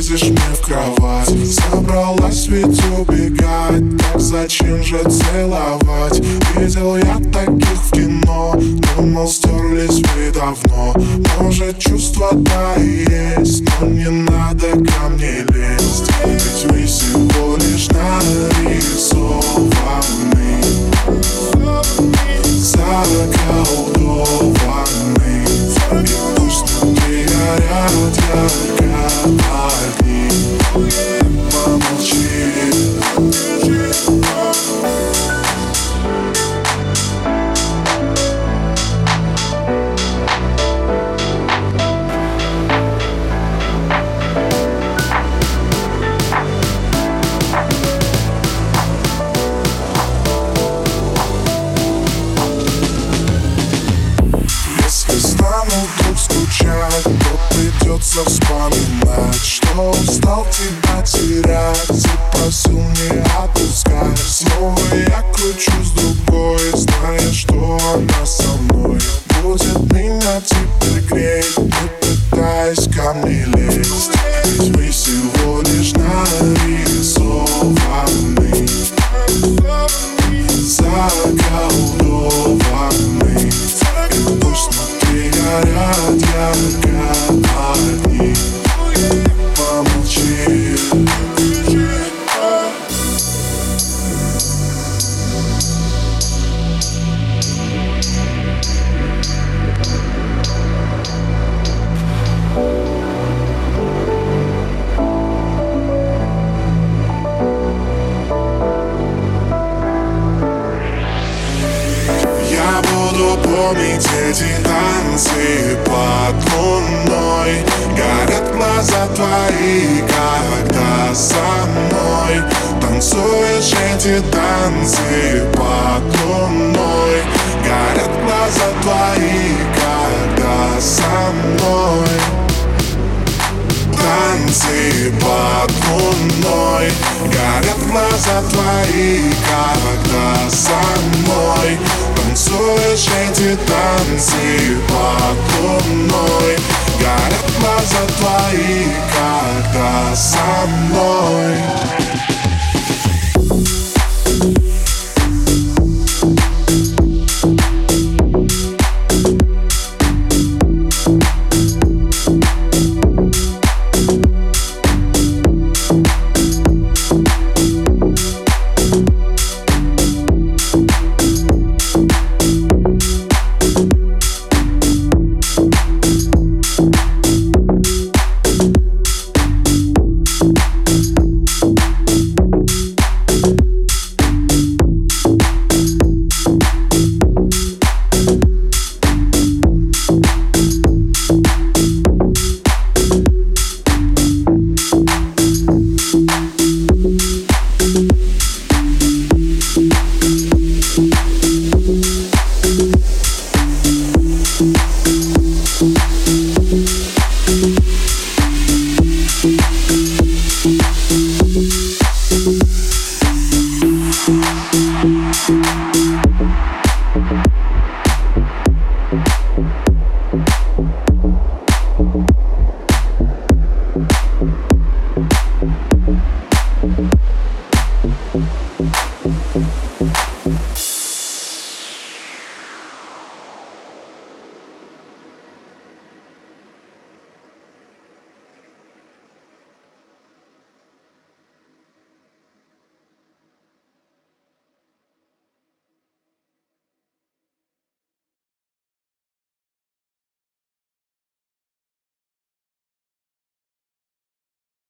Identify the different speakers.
Speaker 1: лезешь мне в кровать. Собралась ведь убегать, так зачем же целовать? Видел я таких в кино, думал, стерлись вы давно. Может, чувства-то и есть, но не надо ко мне лезть. Ведь вы всего лишь нарисованы, заколдованы. И пусть внутри горят ярко огни, помолчи. Вдруг скучать, то придется вспоминать, что устал тебя терять и просил не отпускать. Снова я кручусь другой, зная, что она со мной будет меня теперь греть, не пытаясь ко мне лезть. Ведь мы всего лишь нарисованы, заколдованы. И пусть внутри горят ярко огни, помолчи. Я буду помнить эти танцы под луной. Горят глаза твои, когда со мной танцуешь эти танцы под луной. Горят глаза твои, когда со мной танцы под луной. Горят глаза твои, когда со мной танцуешь эти танцы под луной. Горят глаза твои, когда со мной.